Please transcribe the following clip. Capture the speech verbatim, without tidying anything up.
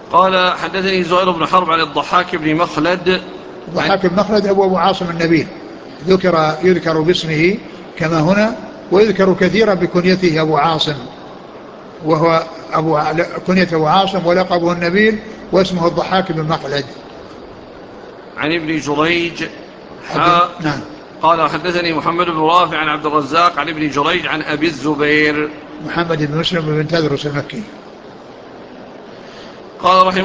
قال حدثني زهير بن حرب عن الضحاك بن مخلد. الضحاك بن مخلد أبو أبو عاصم النبيل، ذكر يذكر باسمه كما هنا، ويذكر كثيرا بكنيته أبو عاصم، وهو أبو كنيته أبو عاصم ولقبه النبيل واسمه الضحاك بن مخلد. عن ابن جريج نعم. قال حدثني محمد بن رافع عن عبد الرزاق عن ابن جريج عن أبي الزبير محمد بن مسلم بن تدرس المكي. قال رحمه